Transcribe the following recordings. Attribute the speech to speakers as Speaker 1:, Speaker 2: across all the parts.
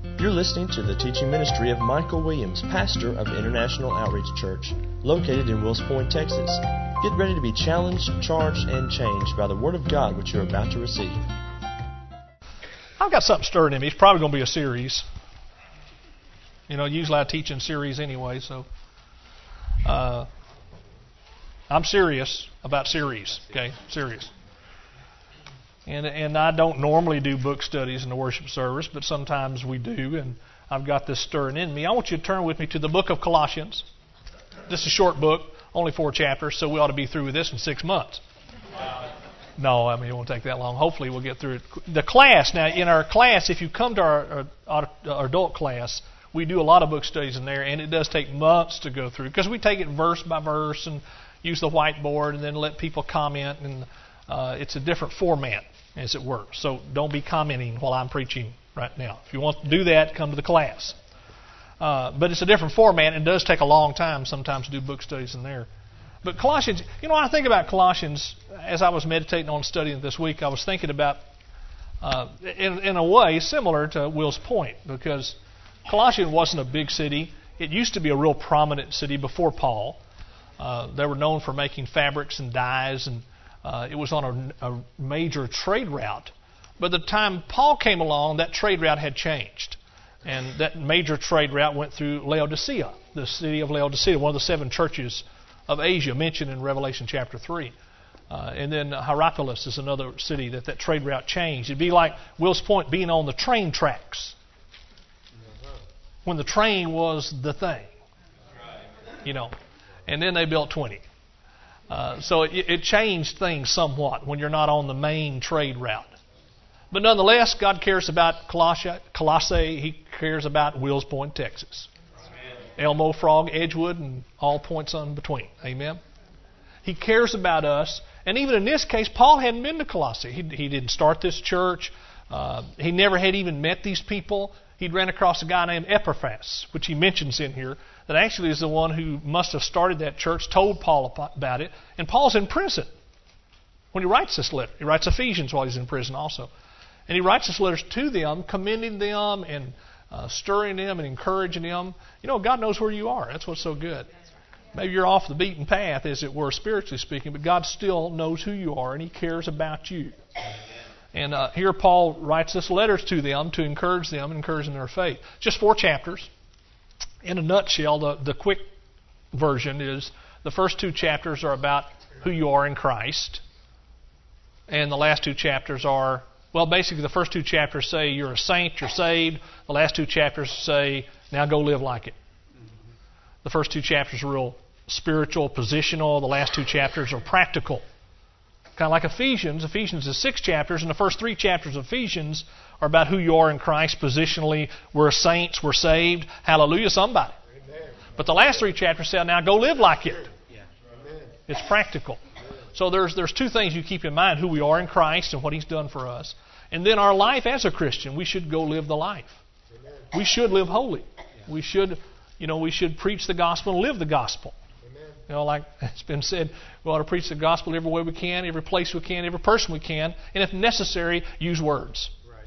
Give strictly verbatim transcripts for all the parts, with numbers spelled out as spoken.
Speaker 1: You're listening to the teaching ministry of Michael Williams, pastor of International Outreach Church, located in Wills Point, Texas. Get ready to be challenged, charged, and changed by the Word of God which you're about to receive.
Speaker 2: I've got something stirring in me. It's probably going to be a series. You know, usually I teach in series anyway, so uh, I'm serious about series, okay? Serious. And and I don't normally do book studies in the worship service, but sometimes we do, and I've got this stirring in me. I want you to turn with me to the book of Colossians. This is a short book, only four chapters, so we ought to be through with this in six months. No, I mean, it won't take that long. Hopefully we'll get through it. The class, now in our class, if you come to our, our, our adult class, we do a lot of book studies in there, and it does take months to go through, because we take it verse by verse and use the whiteboard and then let people comment, and uh, it's a different format, as it were. So don't be commenting while I'm preaching right now. If you want to do that, come to the class. Uh, but it's a different format, and it does take a long time sometimes to do book studies in there. But Colossians, you know, when I think about Colossians, as I was meditating on studying this week, I was thinking about, uh, in, in a way, similar to Wills Point, because Colossians wasn't a big city. It used to be a real prominent city before Paul. Uh, they were known for making fabrics and dyes, and uh, it was on a, a major trade route. But the time Paul came along, that trade route had changed. And that major trade route went through Laodicea, the city of Laodicea, one of the seven churches of Asia mentioned in Revelation chapter three. Uh, and then Hierapolis is another city that that trade route changed. It'd be like Wills Point being on the train tracks when the train was the thing, you know. And then they built twenty. Uh, so it, it changed things somewhat when you're not on the main trade route. But nonetheless, God cares about Colossae. Colossae. He cares about Wills Point, Texas. Elmo, Frog, Edgewood, and all points in between. Amen? He cares about us. And even in this case, Paul hadn't been to Colossae. He, he didn't start this church. Uh, he never had even met these people. He'd ran across a guy named Epaphras, which he mentions in here, that actually is the one who must have started that church, told Paul about it. And Paul's in prison when he writes this letter. He writes Ephesians while he's in prison also. And he writes his letters to them, commending them and uh, stirring them and encouraging them. You know, God knows where you are. That's what's so good. Maybe you're off the beaten path, as it were, spiritually speaking, but God still knows who you are, and He cares about you. And uh, here Paul writes this letters to them to encourage them and encourage in their faith. Just four chapters. In a nutshell, the, the quick version is the first two chapters are about who you are in Christ. And the last two chapters are, well, basically the first two chapters say you're a saint, you're saved. The last two chapters say, now go live like it. The first two chapters are real spiritual, positional. The last two chapters are practical. Kind of like Ephesians. Ephesians is six chapters, and the first three chapters of Ephesians are about who you are in Christ positionally. We're saints, we're saved. Hallelujah, somebody. Amen. But the last three chapters say, now go live like it. Yeah. It's practical. So there's there's two things you keep in mind: who we are in Christ and what He's done for us. And then our life as a Christian, we should go live the life. Amen. We should live holy. We should, you know, we should preach the gospel and live the gospel. You know, like it's been said, we ought to preach the gospel every way we can, every place we can, every person we can, and if necessary, use words.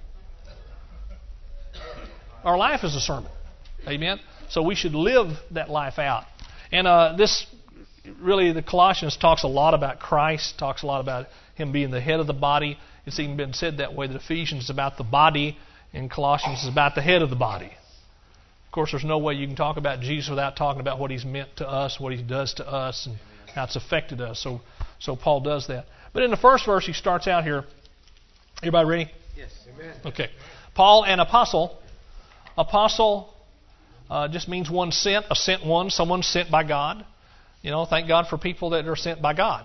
Speaker 2: Right. Our life is a sermon. Amen? So we should live that life out. And uh, this, really, the Colossians talks a lot about Christ, talks a lot about Him being the head of the body. It's even been said that way, that Ephesians is about the body, and Colossians is about the head of the body. Of course, there's no way you can talk about Jesus without talking about what He's meant to us, what He does to us, and how it's affected us. So, so Paul does that. But in the first verse, he starts out here. Everybody ready?
Speaker 3: Yes. Amen.
Speaker 2: Okay. Paul, an apostle. Apostle uh, just means one sent, a sent one, someone sent by God. You know, thank God for people that are sent by God.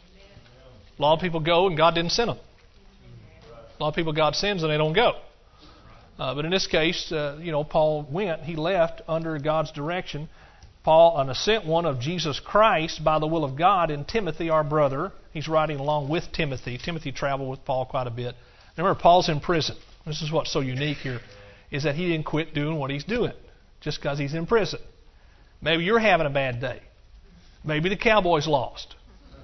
Speaker 2: A lot of people go and God didn't send them. A lot of people God sends and they don't go. Uh, but in this case, uh, you know, Paul went, he left under God's direction. Paul, an sent one of Jesus Christ by the will of God, and Timothy, our brother. He's riding along with Timothy. Timothy traveled with Paul quite a bit. Remember, Paul's in prison. This is what's so unique here, is that he didn't quit doing what he's doing just because he's in prison. Maybe you're having a bad day. Maybe the Cowboys lost.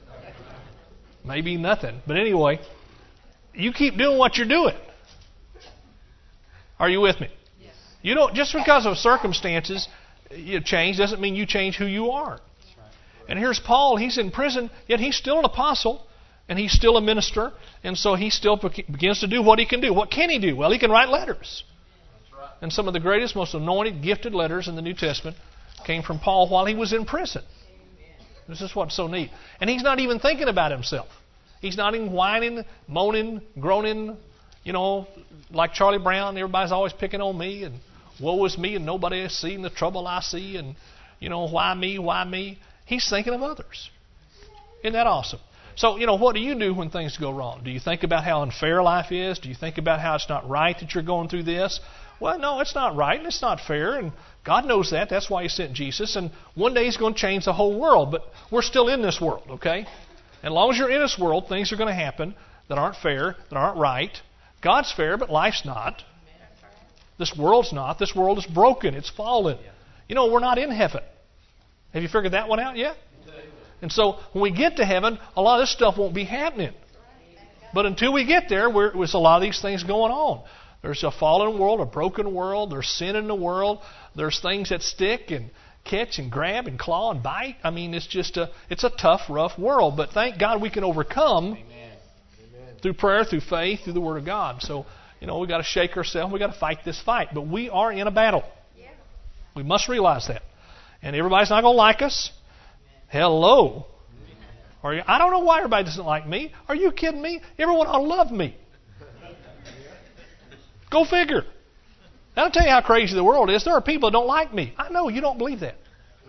Speaker 2: Maybe nothing. But anyway, you keep doing what you're doing. Are you with me? Yes. You don't, just because of circumstances you change doesn't mean you change who you are. And here's Paul. He's in prison, yet he's still an apostle, and he's still a minister, and so he still begins to do what he can do. What can he do? Well, he can write letters. And some of the greatest, most anointed, gifted letters in the New Testament came from Paul while he was in prison. This is what's so neat. And he's not even thinking about himself. He's not even whining, moaning, groaning, you know, like Charlie Brown. Everybody's always picking on me, and woe is me, and nobody has seen the trouble I see, and, you know, why me, why me? He's thinking of others. Isn't that awesome? So, you know, what do you do when things go wrong? Do you think about how unfair life is? Do you think about how it's not right that you're going through this? Well, no, it's not right, and it's not fair, and God knows that. That's why He sent Jesus, and one day He's going to change the whole world, but we're still in this world, okay? As long as you're in this world, things are going to happen that aren't fair, that aren't right. God's fair, but life's not. This world's not. This world is broken. It's fallen. You know, we're not in heaven. Have you figured that one out yet? And so when we get to heaven, a lot of this stuff won't be happening. But until we get there, we're, there's a lot of these things going on. There's a fallen world, a broken world. There's sin in the world. There's things that stick and catch and grab and claw and bite. I mean, it's just a it's a tough, rough world. But thank God we can overcome Amen. Through prayer, through faith, through the Word of God. So, you know, we've got to shake ourselves. We've got to fight this fight. But we are in a battle. Yeah. We must realize that. And everybody's not going to like us. Hello. Are you, I don't know why everybody doesn't like me. Are you kidding me? Everyone ought to love me. Go figure. That'll tell you how crazy the world is. There are people that don't like me. I know you don't believe that.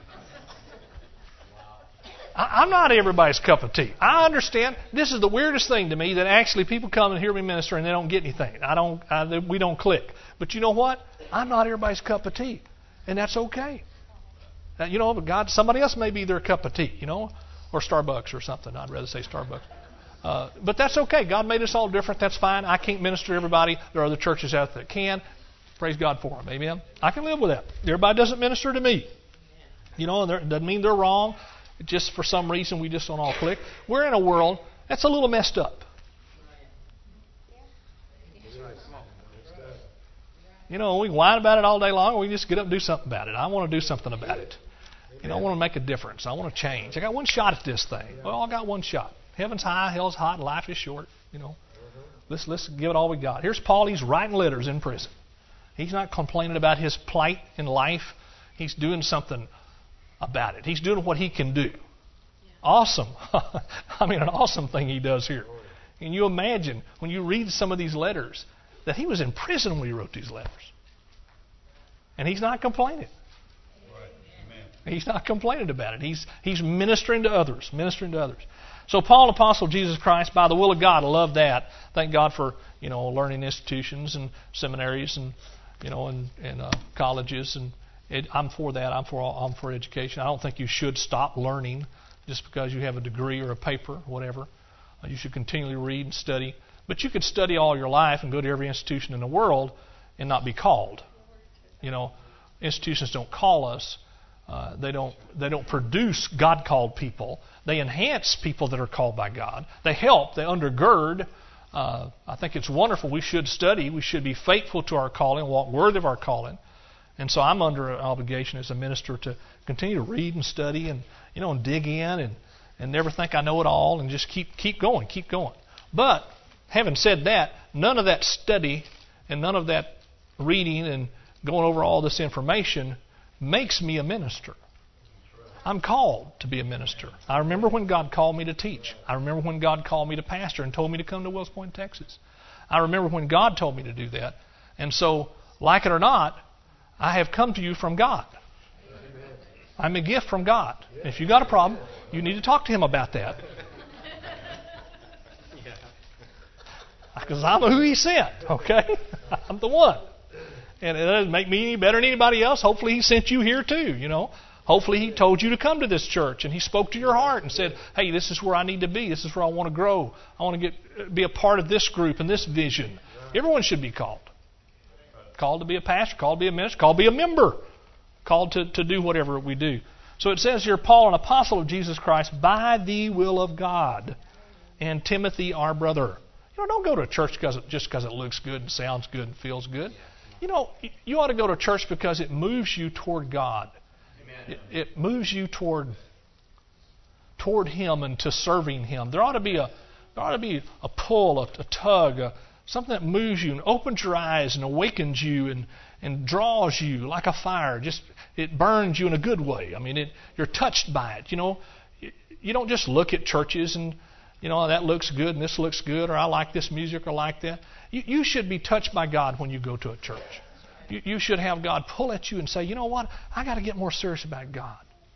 Speaker 2: I, I'm not everybody's cup of tea. I understand. This is the weirdest thing to me, that actually people come and hear me minister and they don't get anything. I don't. I, we don't click. But you know what? I'm not everybody's cup of tea, and that's okay. Uh, you know, but God, somebody else may be their cup of tea. You know, or Starbucks or something. I'd rather say Starbucks. Uh, but that's okay. God made us all different. That's fine. I can't minister to everybody. There are other churches out there that can. Praise God for them. Amen. I can live with that. Everybody doesn't minister to me. You know, and it doesn't mean they're wrong. Just for some reason we just don't all click. We're in a world that's a little messed up. You know, we whine about it all day long, or we just get up and do something about it. I want to do something about it. You know, I want to make a difference. I want to change. I got one shot at this thing. Well, I got one shot. Heaven's high, hell's hot, life is short. You know, let's let's give it all we got. Here's Paul. He's writing letters in prison. He's not complaining about his plight in life. He's doing something about it. He's doing what he can do. Awesome. I mean, an awesome thing he does here. Can you imagine when you read some of these letters that he was in prison when he wrote these letters? And he's not complaining. He's not complaining about it. He's he's ministering to others, ministering to others. So Paul, apostle of Jesus Christ, by the will of God. I love that. Thank God for, you know, learning institutions and seminaries and, you know, and, and uh, colleges. And it, I'm for that. I'm for I'm for education. I don't think you should stop learning just because you have a degree or a paper, or whatever. Uh, you should continually read and study. But you could study all your life and go to every institution in the world and not be called. You know, institutions don't call us. Uh, they don't they don't produce God-called people. They enhance people that are called by God. They help. They undergird. Uh, I think it's wonderful. We should study. We should be faithful to our calling, walk worthy of our calling. And so I'm under an obligation as a minister to continue to read and study and, you know, and dig in and, and never think I know it all, and just keep keep going, keep going. But having said that, none of that study and none of that reading and going over all this information makes me a minister. I'm called to be a minister. I remember when God called me to teach. I remember when God called me to pastor and told me to come to Wells Point, Texas. I remember when God told me to do that. And so, like it or not, I have come to you from God. I'm a gift from God. If you got a problem, you need to talk to Him about that. Because I'm who He sent, okay? I'm the one. And it doesn't make me any better than anybody else. Hopefully He sent you here too, you know. Hopefully He told you to come to this church and He spoke to your heart and said, hey, this is where I need to be. This is where I want to grow. I want to get be a part of this group and this vision. Everyone should be called. Called to be a pastor, called to be a minister, called to be a member, called to, to do whatever we do. So it says here, Paul, an apostle of Jesus Christ, by the will of God, and Timothy, our brother. You know, don't go to a church because it, just because it looks good and sounds good and feels good. You know, you ought to go to church because it moves you toward God. It, it moves you toward toward Him and to serving Him. There ought to be a there ought to be a pull, a, a tug, a, something that moves you and opens your eyes and awakens you and, and draws you like a fire. Just it burns you in a good way. I mean, it, you're touched by it. You know, you don't just look at churches and, you know, that looks good and this looks good, or I like this music or like that. You, you should be touched by God when you go to a church. You, you should have God pull at you and say, you know what, I got to get more serious about God.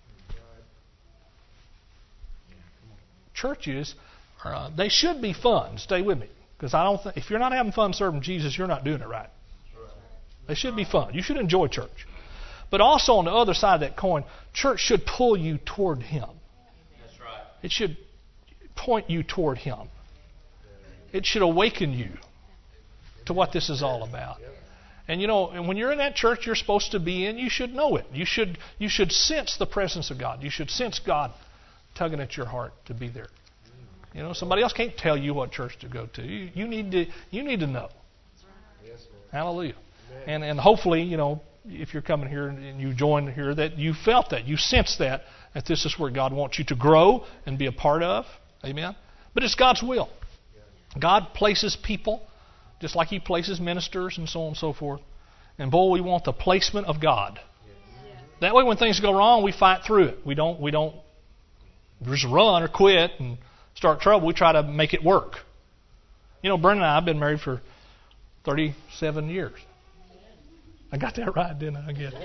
Speaker 2: Churches, uh, they should be fun. Stay with me, because I don't think if you're not having fun serving Jesus, you're not doing it right. They should be fun. You should enjoy church, but also on the other side of that coin, church should pull you toward Him. That's right. It should point you toward Him. It should awaken you to what this is all about. And you know, and when you're in that church you're supposed to be in, you should know it. You should you should sense the presence of God. You should sense God tugging at your heart to be there. You know, somebody else can't tell you what church to go to. You, you need to you need to know. Hallelujah. And and hopefully, you know, if you're coming here and you join here, that you felt that, you sensed that, that this is where God wants you to grow and be a part of. Amen. But it's God's will. God places people just like He places ministers and so on and so forth. And boy, we want the placement of God. That way, when things go wrong, we fight through it. We don't we don't just run or quit and start trouble. We try to make it work. You know, Brenda and I have been married for thirty-seven years. I got that right, didn't I? I guess.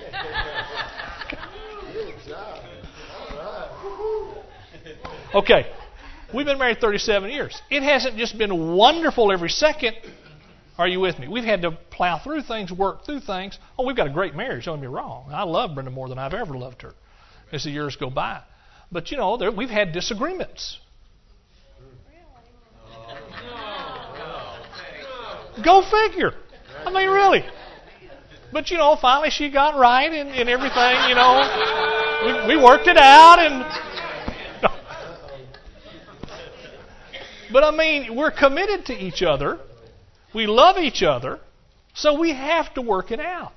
Speaker 2: Okay. We've been married thirty-seven years. It hasn't just been wonderful every second. Are you with me? We've had to plow through things, work through things. Oh, we've got a great marriage, don't get me wrong. I love Brenda more than I've ever loved her as the years go by. But, you know, there, we've had disagreements. Go figure. I mean, really. But, you know, finally she got right and, and everything, you know. We, we worked it out. and. But, I mean, we're committed to each other. We love each other. So we have to work it out.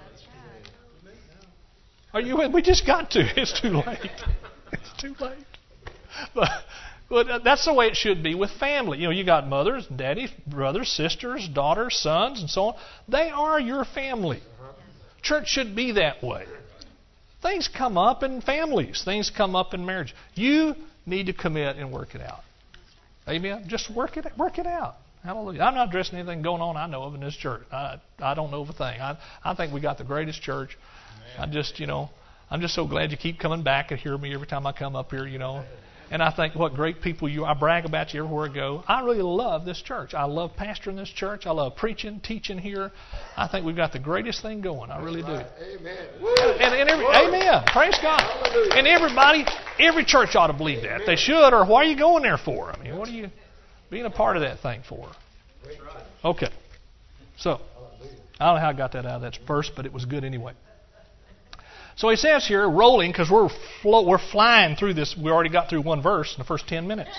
Speaker 2: Are you? We just got to. It's too late. It's too late. But, but that's the way it should be with family. You know, you got mothers, daddies, brothers, sisters, daughters, sons, and so on. They are your family. Church should be that way. Things come up in families. Things come up in marriage. You need to commit and work it out. Amen? Just work it work it out. Hallelujah. I'm not addressing anything going on I know of in this church. I I don't know of a thing. I I think we got the greatest church. Amen. I just, you know, I'm just so glad you keep coming back and hear me every time I come up here, you know. And I think what great people you are. I brag about you everywhere I go. I really love this church. I love pastoring this church. I love preaching, teaching here. I think we've got the greatest thing going. I really do.
Speaker 3: Amen.
Speaker 2: And, and every, amen. Praise God. Hallelujah. And everybody, every church ought to believe that. They should, or why are you going there for? I mean, what are you being a part of that thing for? Okay. So, I don't know how I got that out of that verse, but it was good anyway. So he says here, rolling, because we're flow, we're flying through this. We already got through one verse in the first ten minutes.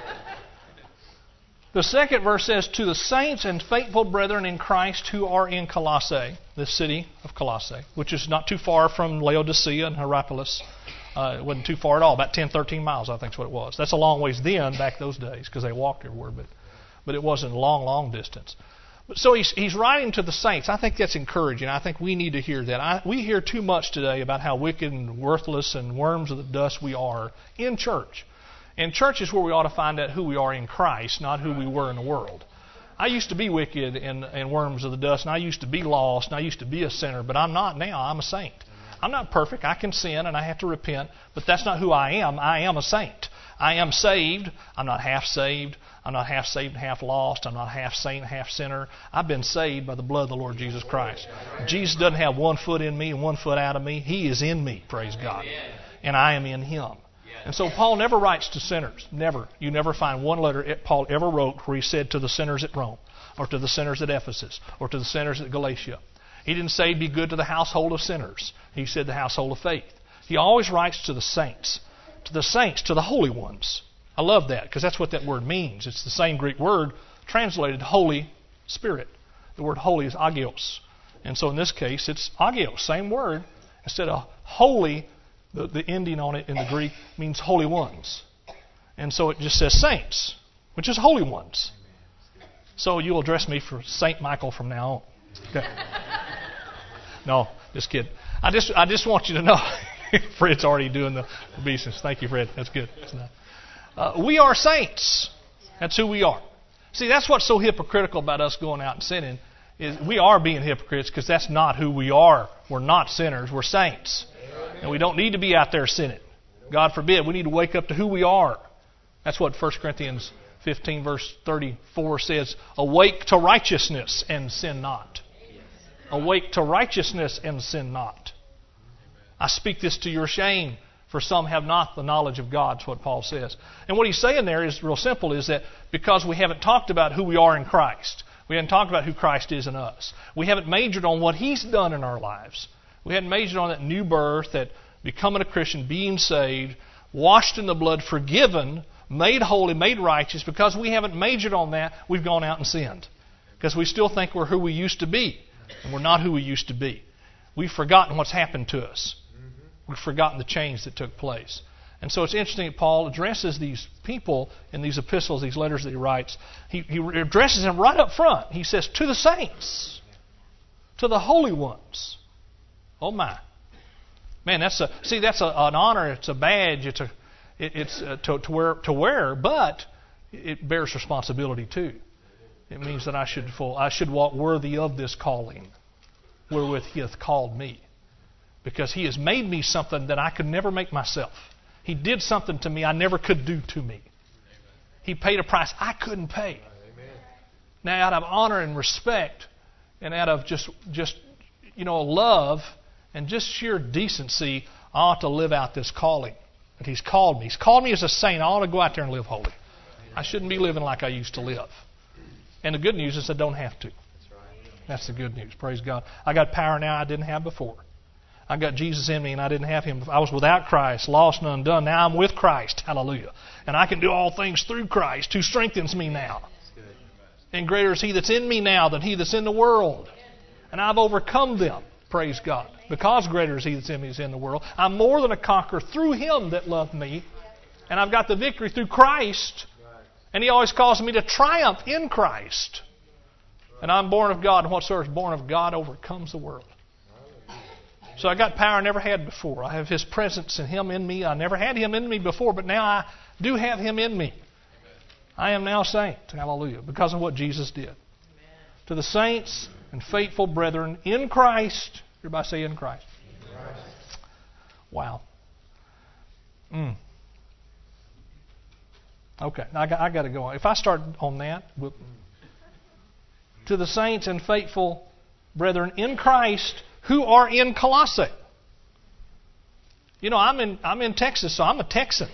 Speaker 2: The second verse says, to the saints and faithful brethren in Christ who are in Colossae, the city of Colossae, which is not too far from Laodicea and Hierapolis. Uh, it wasn't too far at all, about ten, thirteen miles, I think is what it was. That's a long ways then, back those days, because they walked everywhere, but, but it wasn't a long, long distance. So he's, he's writing to the saints. I think that's encouraging. I think we need to hear that. I, we hear too much today about how wicked and worthless and worms of the dust we are in church. And church is where we ought to find out who we are in Christ, not who we were in the world. I used to be wicked and, and worms of the dust, and I used to be lost, and I used to be a sinner, but I'm not now. I'm a saint. I'm not perfect. I can sin, and I have to repent, but that's not who I am. I am a saint. I am saved. I'm not half saved. I'm not half saved and half lost. I'm not half saint and half sinner. I've been saved by the blood of the Lord Jesus Christ. Jesus doesn't have one foot in me and one foot out of me. He is in me, praise God. And I am in Him. And so Paul never writes to sinners. Never. You never find one letter Paul ever wrote where he said to the sinners at Rome, or to the sinners at Ephesus, or to the sinners at Galatia. He didn't say be good to the household of sinners. He said the household of faith. He always writes to the saints. To the saints, to the holy ones. I love that because that's what that word means. It's the same Greek word translated Holy Spirit. The word holy is agios. And so in this case, it's agios, same word. Instead of holy, the, the ending on it in the Greek means holy ones. And so it just says saints, which is holy ones. So you'll address me for Saint Michael from now on. Okay. No, just kidding. I just I just want you to know, Fred's already doing the obeisance. Thank you, Fred. That's good. That's nice. Uh, we are saints. That's who we are. See, that's what's so hypocritical about us going out and sinning, is we are being hypocrites because that's not who we are. We're not sinners. We're saints. And we don't need to be out there sinning. God forbid. We need to wake up to who we are. That's what First Corinthians fifteen verse thirty-four says. Awake to righteousness and sin not. Awake to righteousness and sin not. I speak this to your shame, for some have not the knowledge of God. That's what Paul says. And what he's saying there is real simple, is that because we haven't talked about who we are in Christ, we haven't talked about who Christ is in us, we haven't majored on what He's done in our lives, we hadn't majored on that new birth, that becoming a Christian, being saved, washed in the blood, forgiven, made holy, made righteous, because we haven't majored on that, we've gone out and sinned. Because we still think we're who we used to be, and we're not who we used to be. We've forgotten what's happened to us. We've forgotten the change that took place. And so it's interesting that Paul addresses these people in these epistles, these letters that he writes. He, he addresses them right up front. He says, to the saints, to the holy ones. Oh my. Man, that's a, see, that's a, an honor, it's a badge, it's a, it, it's uh, to, to, wear, to wear, but it bears responsibility too. It means that I should, full, I should walk worthy of this calling, wherewith He hath called me. Because He has made me something that I could never make myself. He did something to me I never could do to me. He paid a price I couldn't pay. Now, out of honor and respect, and out of just, just you know, love and just sheer decency, I ought to live out this calling that He's called me. He's called me as a saint. I ought to go out there and live holy. I shouldn't be living like I used to live. And the good news is I don't have to. That's the good news. Praise God. I got power now I didn't have before. I got Jesus in me and I didn't have Him. I was without Christ, lost and undone. Now I'm with Christ. Hallelujah. And I can do all things through Christ who strengthens me now. And greater is He that's in me now than he that's in the world. And I've overcome them. Praise God. Because greater is He that's in me that's in the world. I'm more than a conqueror through Him that loved me. And I've got the victory through Christ. And He always calls me to triumph in Christ. And I'm born of God. And whatsoever is born of God overcomes the world. So I got power I never had before. I have His presence and Him in me. I never had Him in me before, but now I do have Him in me. I am now a saint. Hallelujah. Because of what Jesus did. Amen. To the saints and faithful brethren in Christ. Everybody say in Christ. In Christ. Wow. Mm. Okay, I got, I got to go on. If I start on that. We'll, to the saints and faithful brethren in Christ who are in Colossae. You know, I'm in I'm in Texas, so I'm a Texan.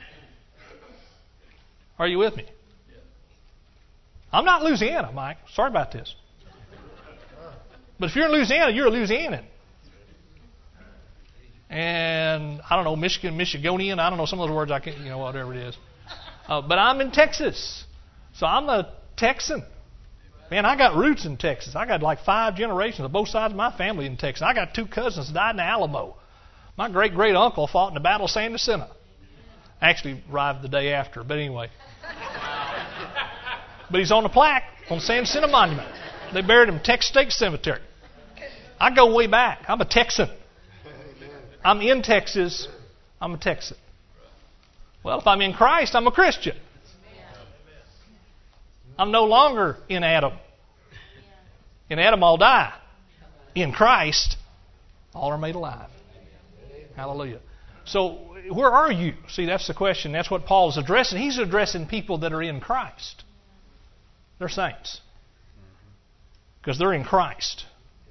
Speaker 2: Are you with me? I'm not Louisiana, Mike. Sorry about this. But if you're in Louisiana, you're a Louisianan. And I don't know, Michigan, Michigonian, I don't know some of those words I can't, you know, whatever it is. Uh, but I'm in Texas. So I'm a Texan. Man, I got roots in Texas. I got like five generations of both sides of my family in Texas. I got two cousins that died in the Alamo. My great-great-uncle fought in the Battle of San Jacinto. Actually arrived the day after, but anyway. But he's on the plaque on San Jacinto Monument. They buried him in Texas State Cemetery. I go way back. I'm a Texan. I'm in Texas. I'm a Texan. Well, if I'm in Christ, I'm a Christian. I'm no longer in Adam. In Adam, I'll die. In Christ, all are made alive. Hallelujah. So, where are you? See, that's the question. That's what Paul is addressing. He's addressing people that are in Christ. They're saints. Because they're in Christ.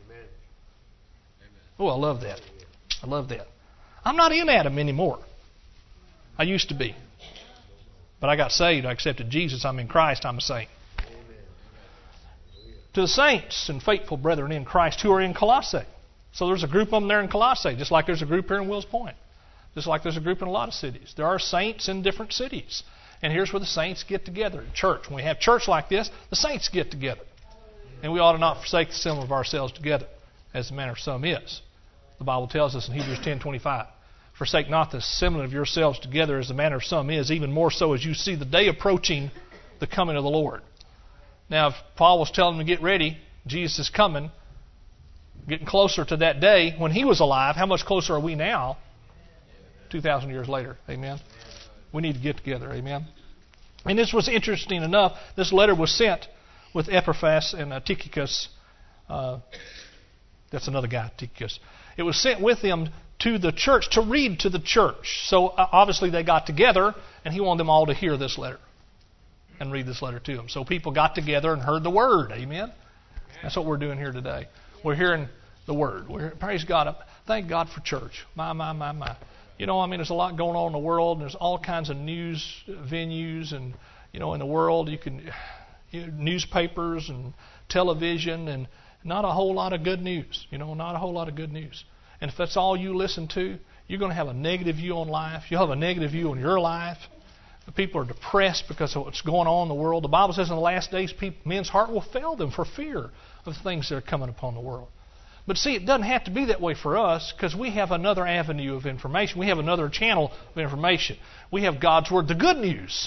Speaker 2: Oh, I love that. I love that. I'm not in Adam anymore. I used to be. But I got saved. I accepted Jesus. I'm in Christ. I'm a saint. Amen. To the saints and faithful brethren in Christ who are in Colossae. So there's a group of them there in Colossae, just like there's a group here in Wills Point. Just like there's a group in a lot of cities. There are saints in different cities. And here's where the saints get together. In church. When we have church like this, the saints get together. And we ought to not forsake the assembling of ourselves together. as the manner of some is. The Bible tells us in Hebrews ten twenty-five, forsake not the assembling of yourselves together as the manner of some is, even more so as you see the day approaching the coming of the Lord. Now, if Paul was telling them to get ready, Jesus is coming, getting closer to that day when he was alive. How much closer are we now, two thousand years later? Amen. We need to get together. Amen. And this was interesting enough. This letter was sent with Epaphras and uh, Tychicus. Uh, that's another guy, Tychicus. It was sent with them to the church, to read to the church. So uh, obviously they got together, and he wanted them all to hear this letter and read this letter to them. So people got together and heard the Word. Amen. That's what we're doing here today. We're hearing the Word. We're, praise God. Thank God for church. My, my, my, my. You know, I mean, there's a lot going on in the world. And there's all kinds of news venues, and you know, in the world, you can you know, newspapers and television, and not a whole lot of good news. You know, not a whole lot of good news. And if that's all you listen to, you're going to have a negative view on life. You'll have a negative view on your life. People are depressed because of what's going on in the world. The Bible says in the last days, people, men's heart will fail them for fear of things that are coming upon the world. But see, it doesn't have to be that way for us, because we have another avenue of information. We have another channel of information. We have God's Word, the good news.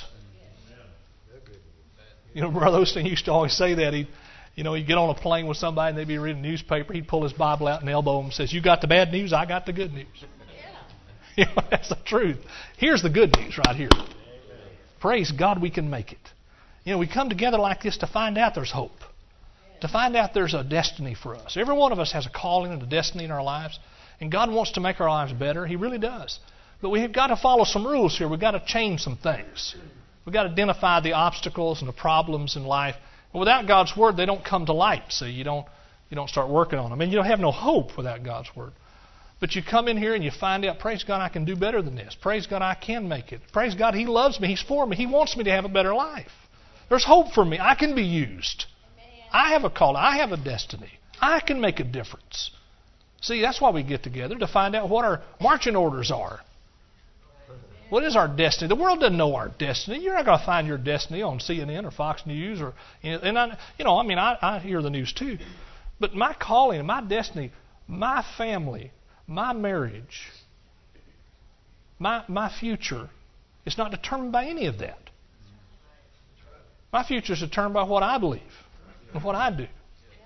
Speaker 2: You know, Brother Osteen used to always say that. He, you know, he'd get on a plane with somebody and they'd be reading a newspaper. He'd pull his Bible out and elbow him and says, "You got the bad news, I got the good news." You know, that's the truth. Here's the good news right here. Praise God, we can make it. You know, we come together like this to find out there's hope. To find out there's a destiny for us. Every one of us has a calling and a destiny in our lives. And God wants to make our lives better. He really does. But we've got to follow some rules here. We've got to change some things. We've got to identify the obstacles and the problems in life. And without God's Word, they don't come to light. So you don't, you don't start working on them. And you don't have no hope without God's Word. But you come in here and you find out, praise God, I can do better than this. Praise God, I can make it. Praise God, He loves me. He's for me. He wants me to have a better life. There's hope for me. I can be used. I have a call. I have a destiny. I can make a difference. See, that's why we get together, to find out what our marching orders are. What is our destiny? The world doesn't know our destiny. You're not going to find your destiny on C N N or Fox News. or And I, you know, I mean, I, I hear the news too. But my calling, my destiny, my family, my marriage, my my future is not determined by any of that. My future is determined by what I believe and what I do.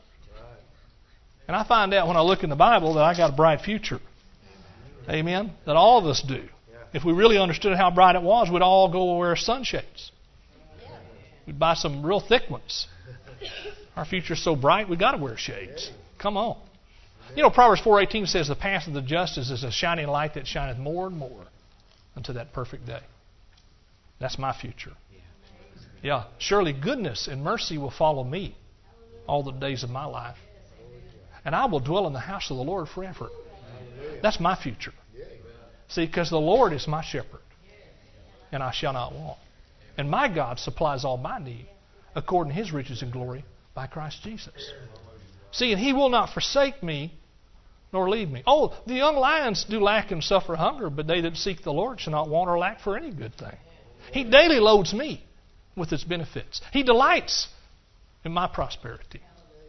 Speaker 2: And I find out when I look in the Bible that I got a bright future. Amen? That all of us do. If we really understood how bright it was, we'd all go wear sunshades. We'd buy some real thick ones. Our future's so bright, we've got to wear shades. Come on. You know, Proverbs four eighteen says, the path of the justice is a shining light that shineth more and more unto that perfect day. That's my future. Yeah, surely goodness and mercy will follow me all the days of my life. And I will dwell in the house of the Lord forever. That's my future. See, because the Lord is my shepherd, and I shall not want. And my God supplies all my need according to His riches and glory by Christ Jesus. See, and He will not forsake me nor leave me. Oh, the young lions do lack and suffer hunger, but they that seek the Lord shall not want or lack for any good thing. He daily loads me with His benefits. He delights in my prosperity.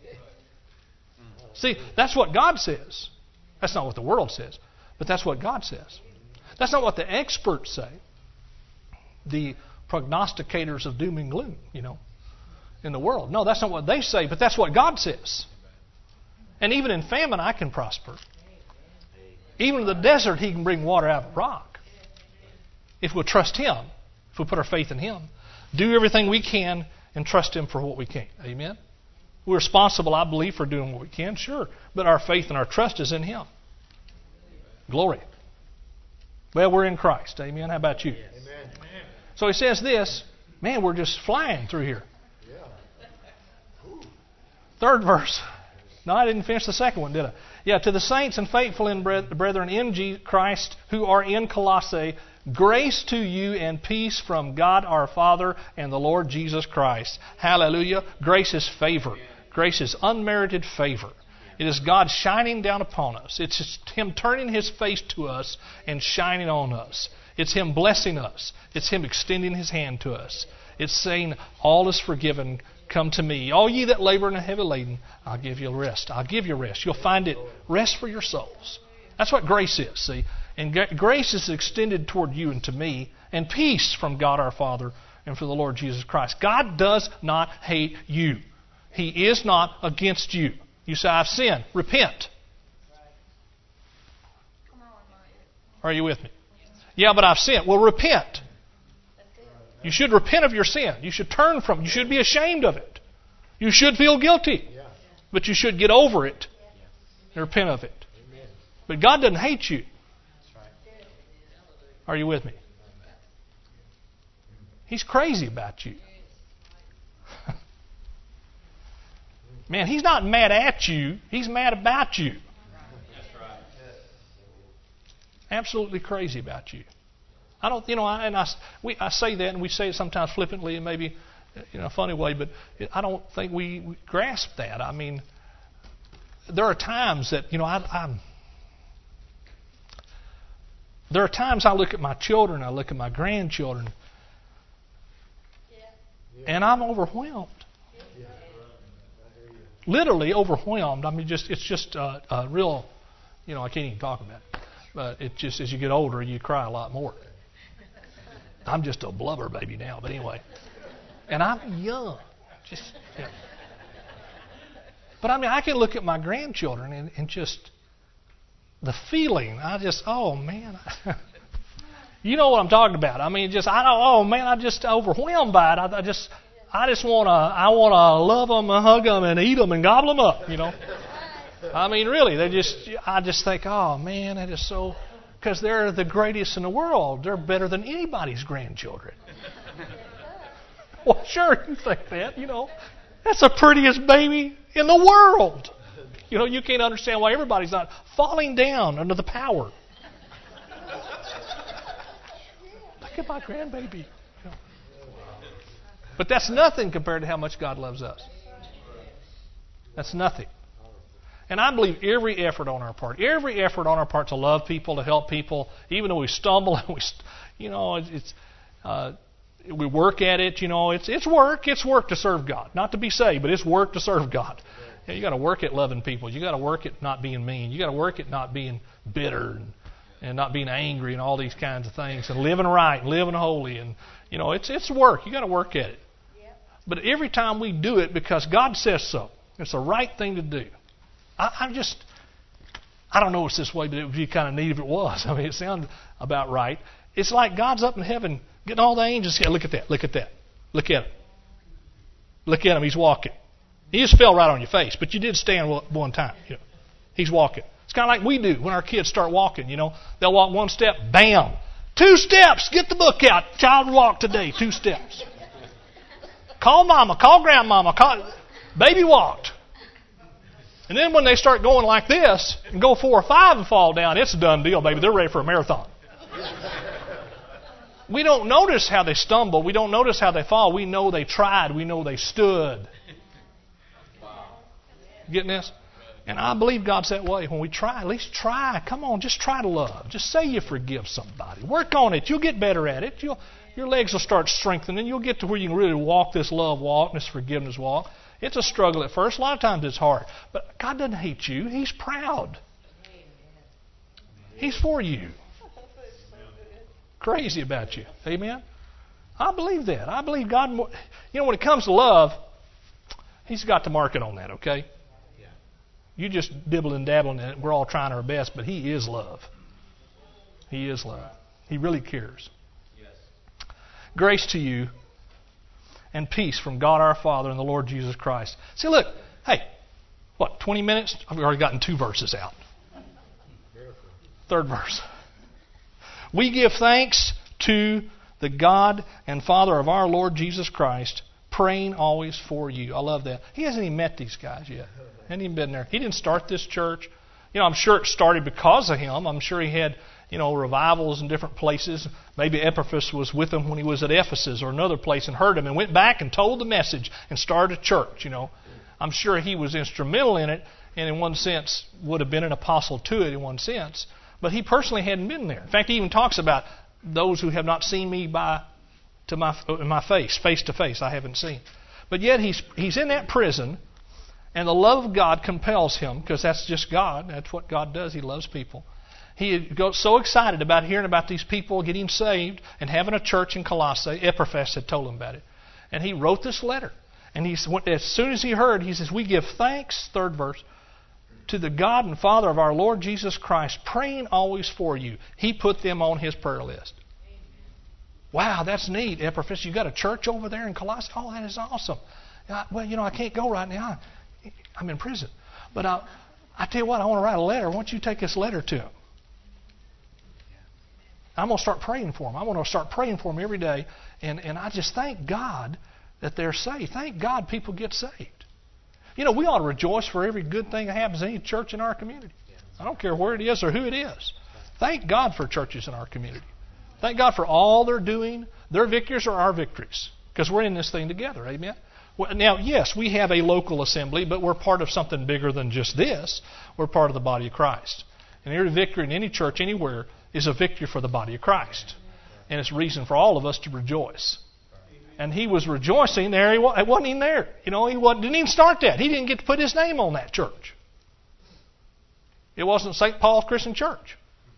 Speaker 2: See, that's what God says. That's not what the world says, but that's what God says. That's not what the experts say. The prognosticators of doom and gloom, you know, in the world. No, that's not what they say, but that's what God says. And even in famine, I can prosper. Even in the desert, He can bring water out of a rock. If we'll trust Him, if we put our faith in Him, do everything we can and trust Him for what we can. Amen? We're responsible, I believe, for doing what we can, sure. But our faith and our trust is in Him. Glory. Well, we're in Christ. Amen? How about you? Amen. So he says this. Man, we're just flying through here. Third verse. No, I didn't finish the second one, did I? Yeah, to the saints and faithful in brethren in Christ who are in Colossae, grace to you and peace from God our Father and the Lord Jesus Christ. Hallelujah. Grace is favor. Grace is unmerited favor. It is God shining down upon us. It's just Him turning His face to us and shining on us. It's Him blessing us. It's Him extending His hand to us. It's saying all is forgiven. Come to me, all ye that labor and are heavy laden, I'll give you rest. I'll give you rest. You'll find it rest for your souls. That's what grace is, see? And grace is extended toward you and to me, and peace from God our Father and from the Lord Jesus Christ. God does not hate you. He is not against you. You say, I've sinned. Repent. Are you with me? Yeah, but I've sinned. Well, repent. You should repent of your sin. You should turn from it. You should be ashamed of it. You should feel guilty. But you should get over it and repent of it. But God doesn't hate you. Are you with me? He's crazy about you. Man, He's not mad at you. He's mad about you. Absolutely crazy about you. I don't, you know, I, and I, we, I say that, and we say it sometimes flippantly and maybe in a funny way, but I don't think we, we grasp that. I mean, there are times that, you know, I, I'm. There are times I look at my children, I look at my grandchildren, and I'm overwhelmed. Literally overwhelmed. I mean, just it's just a, a real, you know, I can't even talk about it. But it just, as you get older, you cry a lot more. I'm just a blubber baby now, but anyway. And I'm young. Just, you know. But I mean, I can look at my grandchildren and, and just the feeling. I just, oh man, you know what I'm talking about. I mean, just I don't. Oh man, I just overwhelmed by it. I, I just, I just want to, I want to love them and hug them and eat them and gobble them up. You know. I mean, really, they just, I just think, oh man, that is so, because they're the greatest in the world. They're better than anybody's grandchildren. Well, sure, you think that, you know. That's the prettiest baby in the world. You know, you can't understand why everybody's not falling down under the power. Look at my grandbaby. You know. But that's nothing compared to how much God loves us. That's nothing. And I believe every effort on our part, every effort on our part to love people, to help people, even though we stumble and we, you know, it's, uh, we work at it. You know, it's it's work. It's work to serve God, not to be saved, but it's work to serve God. You, know, you got to work at loving people. You got to work at not being mean. You got to work at not being bitter and, and not being angry and all these kinds of things, and living right, and living holy, and you know, it's it's work. You got to work at it. But every time we do it because God says so, it's the right thing to do. I, I'm just, I don't know it's this way, but it would be kind of neat if it was. I mean, it sounds about right. It's like God's up in heaven getting all the angels. Yeah, look at that, look at that, look at him. Look at him, he's walking. He just fell right on your face, but you did stand one time. You know, he's walking. It's kind of like we do when our kids start walking. You know, they'll walk one step, bam. Two steps, get the book out. Child walk today, two steps. Call mama, call grandmama, call, baby walked. And then when they start going like this and go four or five and fall down, it's a done deal, baby. They're ready for a marathon. We don't notice how they stumble. We don't notice how they fall. We know they tried. We know they stood. Getting this? And I believe God's that way. When we try, at least try. Come on, just try to love. Just say you forgive somebody. Work on it. You'll get better at it. You'll, your legs will start strengthening. You'll get to where you can really walk this love walk, this forgiveness walk. It's a struggle at first. A lot of times it's hard. But God doesn't hate you. He's proud. He's for you. Crazy about you. Amen? I believe that. I believe God, you know, when it comes to love, He's got the market on that, okay? You just dibble and dabble in it. We're all trying our best, but He is love. He is love. He really cares. Grace to you and peace from God our Father and the Lord Jesus Christ. See, look, hey, what, twenty minutes? I've already gotten two verses out. Third verse. We give thanks to the God and Father of our Lord Jesus Christ, praying always for you. I love that. He hasn't even met these guys yet. Hasn't even been there. He didn't start this church. You know, I'm sure it started because of him. I'm sure he had, you know, revivals in different places. Maybe Epaphras was with him when he was at Ephesus or another place and heard him and went back and told the message and started a church, you know. I'm sure he was instrumental in it and in one sense would have been an apostle to it in one sense. But he personally hadn't been there. In fact, he even talks about those who have not seen me by to my in my face, face to face, I haven't seen. But yet he's he's in that prison, and the love of God compels him, because that's just God. That's what God does. He loves people. He got so excited about hearing about these people getting saved and having a church in Colossae. Epaphras had told him about it. And he wrote this letter. And he, as soon as he heard, he says, we give thanks, third verse, to the God and Father of our Lord Jesus Christ, praying always for you. He put them on his prayer list. Wow, that's neat, Epaphras. You got a church over there in Colossae? Oh, that is awesome. Well, you know, I can't go right now. I'm in prison. But I, I tell you what, I want to write a letter. Why don't you take this letter to him? I'm going to start praying for them. I want to start praying for them every day. And, and I just thank God that they're saved. Thank God people get saved. You know, we ought to rejoice for every good thing that happens in any church in our community. I don't care where it is or who it is. Thank God for churches in our community. Thank God for all they're doing. Their victories are our victories, because we're in this thing together. Amen? Well, now, yes, we have a local assembly, but we're part of something bigger than just this. We're part of the body of Christ. And every victory in any church anywhere is a victory for the body of Christ. And it's a reason for all of us to rejoice. And he was rejoicing there. He wasn't even there. You know, he wasn't, didn't even start that. He didn't get to put his name on that church. It wasn't Saint Paul's Christian Church.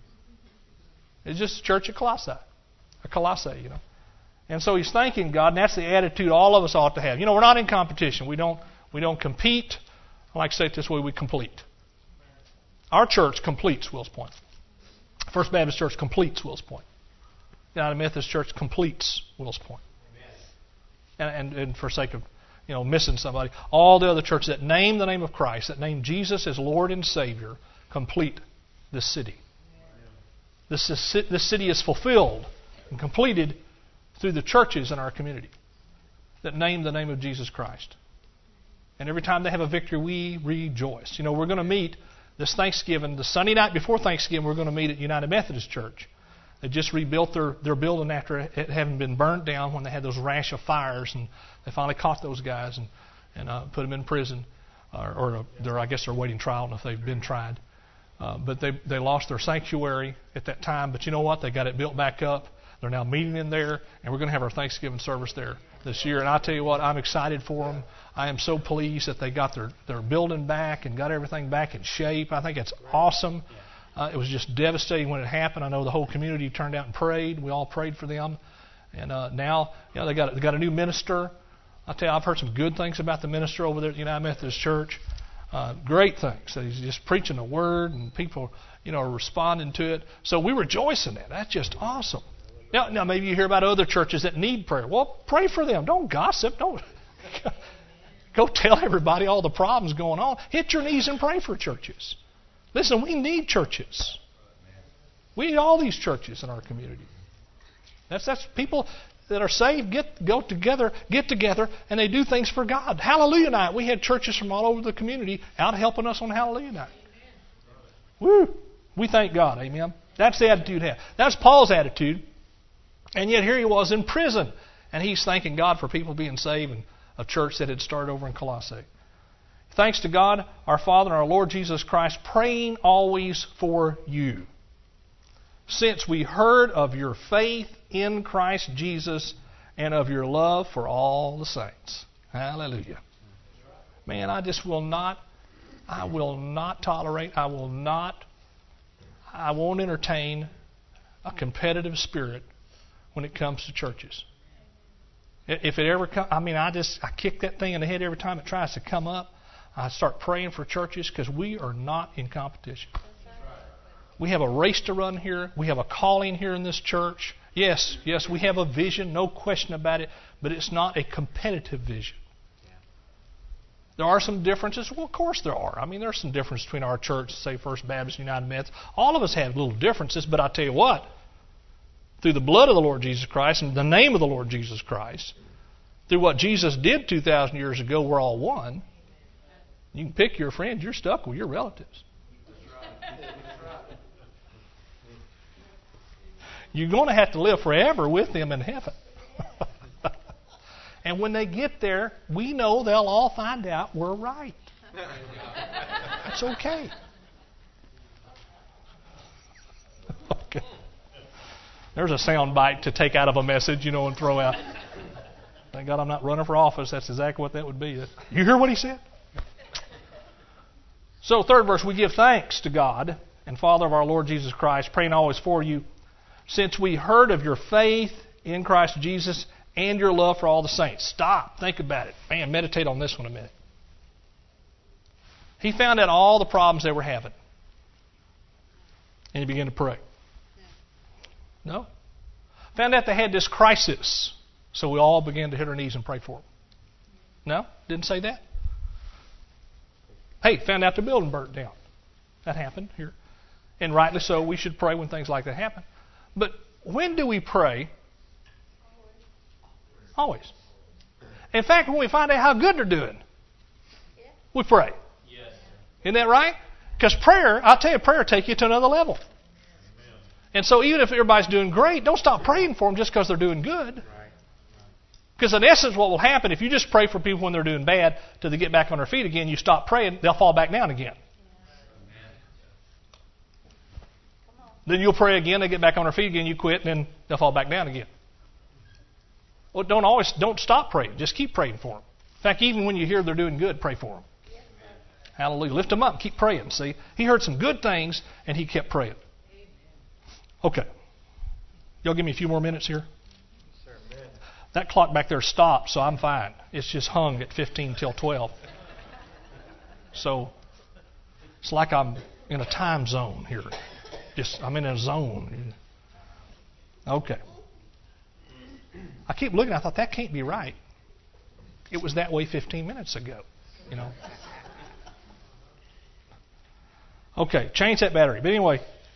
Speaker 2: It's just the church of Colossae. A Colossae, you know. And so he's thanking God, and that's the attitude all of us ought to have. You know, we're not in competition. We don't, we don't compete. I like to say it this way, we complete. Our church completes Wills Point. First Baptist Church completes Wills Point. United Methodist Church completes Wills Point. And, and, and for sake of, you know, missing somebody, all the other churches that name the name of Christ, that name Jesus as Lord and Savior, complete this city. This, is, this city is fulfilled and completed through the churches in our community that name the name of Jesus Christ. And every time they have a victory, we rejoice. You know, we're going to meet this Thanksgiving, the Sunday night before Thanksgiving, we're going to meet at United Methodist Church. They just rebuilt their, their building after it having been burnt down when they had those rash of fires, and they finally caught those guys and, and uh, put them in prison. Or, or they're, I guess they're waiting trial, I don't know if they've been tried. Uh, but they they lost their sanctuary at that time. But you know what? They got it built back up. They're now meeting in there, and we're going to have our Thanksgiving service there this year. And I tell you what, I'm excited for them. I am so pleased that they got their, their building back and got everything back in shape. I think it's awesome. Uh, it was just devastating when it happened. I know the whole community turned out and prayed. We all prayed for them. And uh, now, you know, they got they got a new minister. I tell you, I've heard some good things about the minister over there at the United Methodist Church. Uh, great things. That he's just preaching the word, and people, you know, are responding to it. So we rejoice in that. That's just awesome. Now, now maybe you hear about other churches that need prayer. Well, pray for them. Don't gossip. Don't go tell everybody all the problems going on. Hit your knees and pray for churches. Listen, we need churches. We need all these churches in our community. That's that's people that are saved get go together, get together, and they do things for God. Hallelujah Night. We had churches from all over the community out helping us on Hallelujah Night. Woo! We thank God. Amen. That's the attitude he had. That's Paul's attitude. And yet here he was in prison, and he's thanking God for people being saved and a church that had started over in Colossae. Thanks to God, our Father and our Lord Jesus Christ, praying always for you, since we heard of your faith in Christ Jesus and of your love for all the saints. Hallelujah. Man, I just will not, I will not tolerate, I will not, I won't entertain a competitive spirit when it comes to churches. If it ever comes, I mean, I just, I kick that thing in the head every time it tries to come up. I start praying for churches because we are not in competition. We have a race to run here. We have a calling here in this church. Yes, yes, we have a vision, no question about it, but it's not a competitive vision. There are some differences. Well, of course there are. I mean, there's some difference between our church, say First Baptist United Methodist. All of us have little differences, but I tell you what, through the blood of the Lord Jesus Christ and the name of the Lord Jesus Christ, through what Jesus did two thousand years ago, we're all one. You can pick your friends. You're stuck with your relatives. You're going to have to live forever with them in heaven. And when they get there, we know they'll all find out we're right. That's okay. Okay. There's a sound bite to take out of a message, you know, and throw out. Thank God I'm not running for office. That's exactly what that would be. You hear what he said? So, third verse, we give thanks to God and Father of our Lord Jesus Christ, praying always for you, since we heard of your faith in Christ Jesus and your love for all the saints. Stop. Think about it. Man, meditate on this one a minute. He found out all the problems they were having. And he began to pray. No. Found out they had this crisis. So we all began to hit our knees and pray for them. No? Didn't say that? Hey, found out the building burnt down. That happened here. And rightly so, we should pray when things like that happen. But when do we pray? Always. In fact, when we find out how good they're doing, we pray. Isn't that right? Because prayer, I'll tell you, prayer will take you to another level. And so even if everybody's doing great, don't stop praying for them just because they're doing good. Because in essence, what will happen, if you just pray for people when they're doing bad till they get back on their feet again, you stop praying, they'll fall back down again. Then you'll pray again, they get back on their feet again, you quit, and then they'll fall back down again. Well, don't always, don't stop praying. Just keep praying for them. In fact, even when you hear they're doing good, pray for them. Hallelujah. Lift them up. Keep praying. See, he heard some good things, and he kept praying. Okay. Y'all give me a few more minutes here? That clock back there stopped, so I'm fine. It's just hung at fifteen till twelve. So it's like I'm in a time zone here. Just I'm in a zone. Okay. I keep looking. I thought that can't be right. It was that way fifteen minutes ago. You know. Okay, change that battery. But anyway,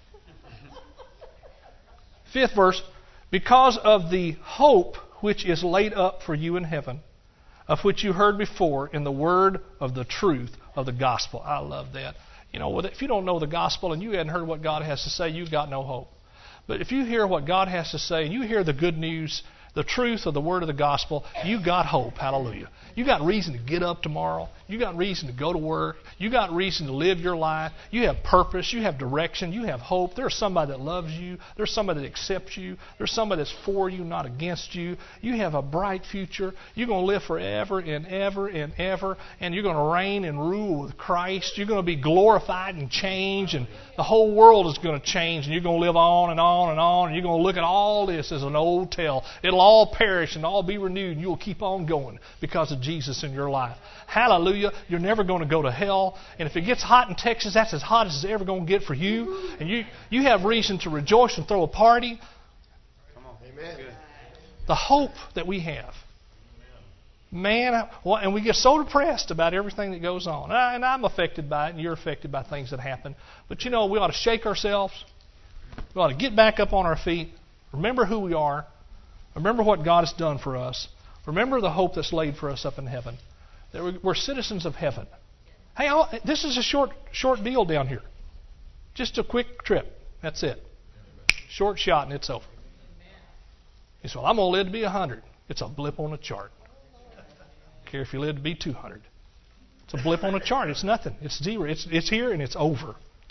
Speaker 2: fifth verse, because of the hope which is laid up for you in heaven, of which you heard before in the word of the truth of the gospel. I love that. You know, if you don't know the gospel and you hadn't heard what God has to say, you've got no hope. But if you hear what God has to say and you hear the good news, the truth of the word of the gospel, you got hope. Hallelujah. You got reason to get up tomorrow. You got reason to go to work. You got reason to live your life. You have purpose. You have direction. You have hope. There's somebody that loves you. There's somebody that accepts you. There's somebody that's for you, not against you. You have a bright future. You're going to live forever and ever and ever. And you're going to reign and rule with Christ. You're going to be glorified and changed. And the whole world is going to change. And you're going to live on and on and on. And you're going to look at all this as an old tale. It'll all perish and all be renewed. And you'll keep on going because of Jesus in your life. Hallelujah. You're never going to go to hell. And if it gets hot in Texas, that's as hot as it's ever going to get for you. And you, you have reason to rejoice and throw a party. Come on. Amen. The hope that we have. Man, well, and we get so depressed about everything that goes on. And, I, and I'm affected by it, and you're affected by things that happen. But you know, we ought to shake ourselves. We ought to get back up on our feet. Remember who we are. Remember what God has done for us. Remember the hope that's laid for us up in heaven. That we're, we're citizens of heaven. Hey, I'll, this is a short, short deal down here. Just a quick trip. That's it. Short shot and it's over. He said, well, I'm going to live to be one hundred. It's a blip on a chart. I don't care if you live to be two hundred. It's a blip on a chart. It's nothing. It's zero. It's, it's here and it's over.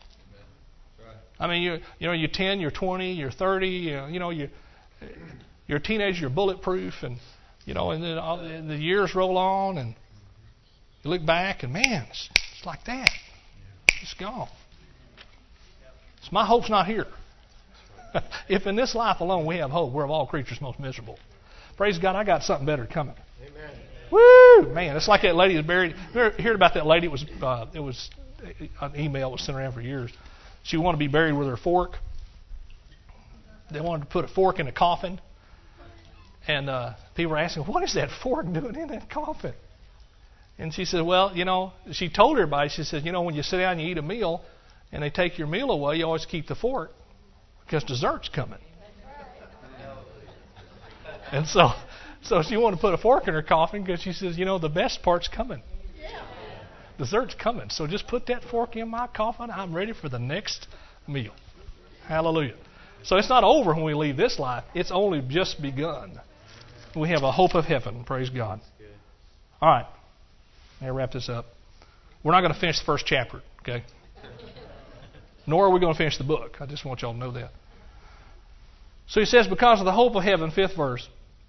Speaker 2: I mean, you you know, you're ten, you're twenty, you're thirty. You, you know, you you're a teenager. You're bulletproof, and you know, and then all, and the years roll on, and you look back, and man, it's, it's like that. It's gone. So my hope's not here. If in this life alone we have hope, we're of all creatures most miserable. Praise God, I got something better coming. Amen. Woo! Man, it's like that lady was buried. You ever heard about that lady? It was uh, it was an email was sent around for years. She wanted to be buried with her fork. They wanted to put a fork in a coffin. And uh, people were asking, what is that fork doing in that coffin? And she said, well, you know, she told everybody, she said, you know, when you sit down and you eat a meal and they take your meal away, you always keep the fork because dessert's coming. And so so she wanted to put a fork in her coffin because she says, you know, the best part's coming. Dessert's coming. So just put that fork in my coffin. I'm ready for the next meal. Hallelujah. So it's not over when we leave this life. It's only just begun. We have a hope of heaven. Praise God. All right. Let me wrap this up. We're not going to finish the first chapter, okay? Nor are we going to finish the book. I just want y'all to know that. So he says, because of the hope of heaven, fifth verse,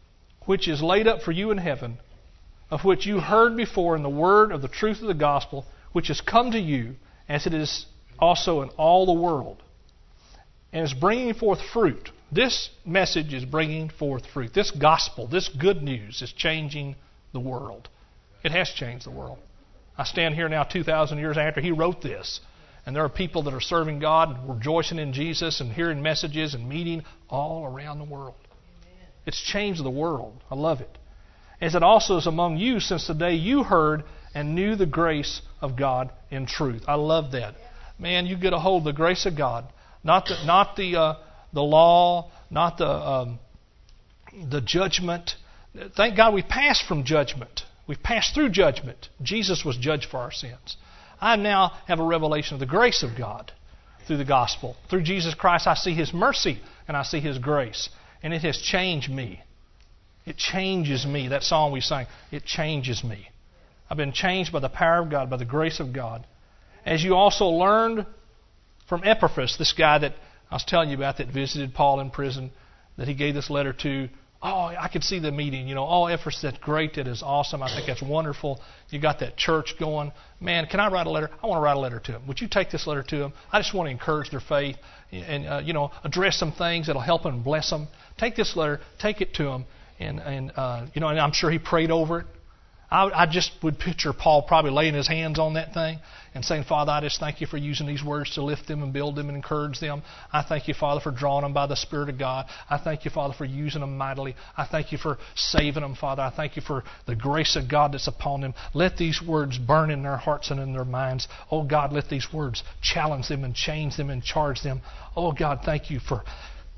Speaker 2: which is laid up for you in heaven, of which you heard before in the word of the truth of the gospel, which has come to you, as it is also in all the world, and is bringing forth fruit. This message is bringing forth fruit. This gospel, this good news is changing the world. It has changed the world. I stand here now two thousand years after he wrote this, and there are people that are serving God and rejoicing in Jesus and hearing messages and meeting all around the world. Amen. It's changed the world. I love it. As it also is among you since the day you heard and knew the grace of God in truth. I love that. Man, you get a hold of the grace of God. Not the, not the, uh, the law, not the, um, the judgment. Thank God we passed from judgment. We've passed through judgment. Jesus was judged for our sins. I now have a revelation of the grace of God through the gospel. Through Jesus Christ, I see His mercy and I see His grace. And it has changed me. It changes me. That song we sang, it changes me. I've been changed by the power of God, by the grace of God. As you also learned from Epaphras, this guy that I was telling you about that visited Paul in prison, that he gave this letter to. Oh, I could see the meeting. You know, oh, Epaphras, that's great. That is awesome. I think that's wonderful. You got that church going. Man, can I write a letter? I want to write a letter to them. Would you take this letter to them? I just want to encourage their faith and, uh, you know, address some things that'll help them and bless them. Take this letter, take it to them, and, and uh, you know, and I'm sure he prayed over it. I, I just would picture Paul probably laying his hands on that thing and saying, Father, I just thank you for using these words to lift them and build them and encourage them. I thank you, Father, for drawing them by the Spirit of God. I thank you, Father, for using them mightily. I thank you for saving them, Father. I thank you for the grace of God that's upon them. Let these words burn in their hearts and in their minds. Oh, God, let these words challenge them and change them and charge them. Oh, God, thank you for...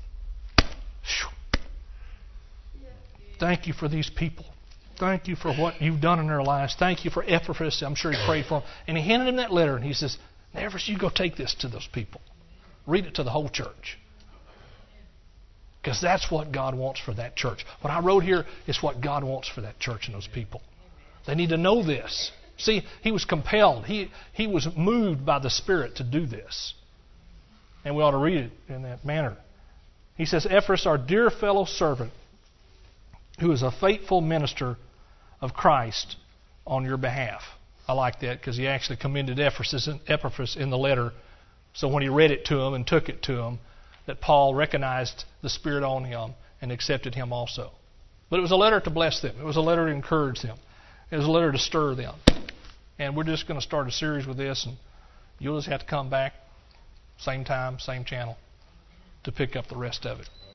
Speaker 2: Thank you for these people. Thank you for what you've done in their lives. Thank you for Epaphras. I'm sure he prayed for him. And he handed him that letter, and he says, Epaphras, you go take this to those people. Read it to the whole church. Because that's what God wants for that church. What I wrote here is what God wants for that church and those people. They need to know this. See, he was compelled. He, he was moved by the Spirit to do this. And we ought to read it in that manner. He says, Epaphras, our dear fellow servant, who is a faithful minister of Christ on your behalf. I like that because he actually commended Epaphras in the letter. So when he read it to him and took it to him, that Paul recognized the Spirit on him and accepted him also. But it was a letter to bless them. It was a letter to encourage them. It was a letter to stir them. And we're just going to start a series with this, and you'll just have to come back, same time, same channel, to pick up the rest of it.